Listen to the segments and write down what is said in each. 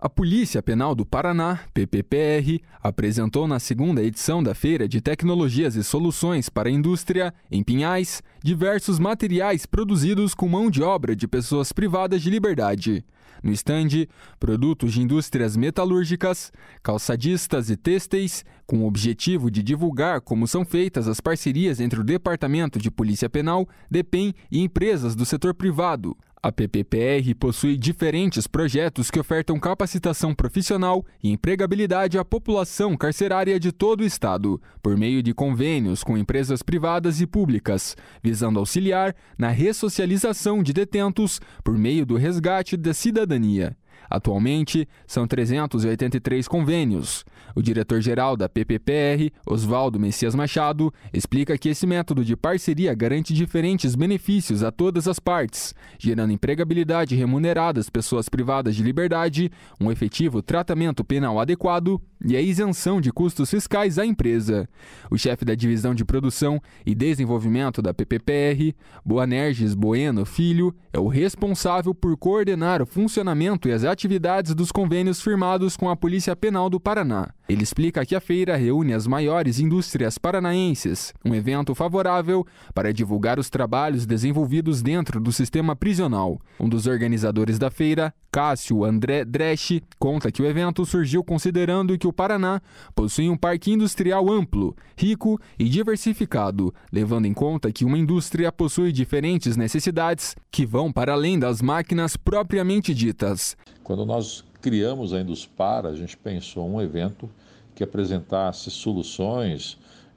A Polícia Penal do Paraná, PPPR, apresentou na segunda edição da Feira de Tecnologias e Soluções para a Indústria, em Pinhais, diversos materiais produzidos com mão de obra de pessoas privadas de liberdade. No estande, produtos de indústrias metalúrgicas, calçadistas e têxteis, com o objetivo de divulgar como são feitas as parcerias entre o Departamento de Polícia Penal, DEPEN e empresas do setor privado. A PPPR possui diferentes projetos que ofertam capacitação profissional e empregabilidade à população carcerária de todo o estado, por meio de convênios com empresas privadas e públicas, visando auxiliar na ressocialização de detentos por meio do resgate da cidadania. Atualmente, são 383 convênios. O diretor-geral da PPPR, Oswaldo Messias Machado, explica que esse método de parceria garante diferentes benefícios a todas as partes, gerando empregabilidade remunerada às pessoas privadas de liberdade, um efetivo tratamento penal adequado e a isenção de custos fiscais à empresa. O chefe da Divisão de Produção e Desenvolvimento da PPPR, Boanerges Bueno Filho, é o responsável por coordenar o funcionamento e as atividades dos convênios firmados com a Polícia Penal do Paraná. Ele explica que a feira reúne as maiores indústrias paranaenses, um evento favorável para divulgar os trabalhos desenvolvidos dentro do sistema prisional. Um dos organizadores da feira, Cássio André Dresch, conta que o evento surgiu considerando que o Paraná possui um parque industrial amplo, rico e diversificado, levando em conta que uma indústria possui diferentes necessidades que vão para além das máquinas propriamente ditas. Quando nós criamos a Induspar, a gente pensou um evento que apresentasse soluções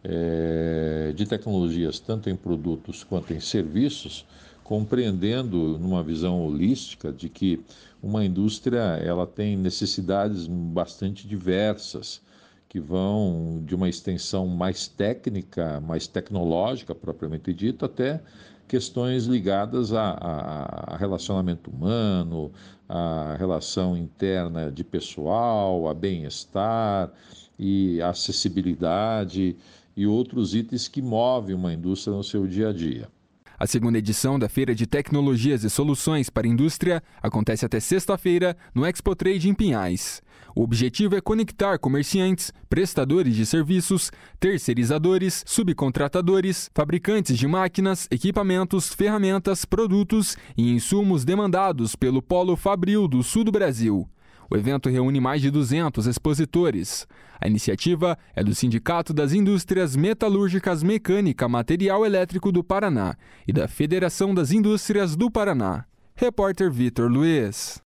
de tecnologias, tanto em produtos quanto em serviços, compreendendo numa visão holística de que uma indústria ela tem necessidades bastante diversas, que vão de uma extensão mais técnica, mais tecnológica propriamente dita, até questões ligadas a relacionamento humano, a relação interna de pessoal, a bem-estar e a acessibilidade e outros itens que movem uma indústria no seu dia a dia. A segunda edição da Feira de Tecnologias e Soluções para a Indústria acontece até sexta-feira no Expo Trade em Pinhais. O objetivo é conectar comerciantes, prestadores de serviços, terceirizadores, subcontratadores, fabricantes de máquinas, equipamentos, ferramentas, produtos e insumos demandados pelo Polo Fabril do sul do Brasil. O evento reúne mais de 200 expositores. A iniciativa é do Sindicato das Indústrias Metalúrgicas Mecânica Material Elétrico do Paraná e da Federação das Indústrias do Paraná. Repórter Vitor Luiz.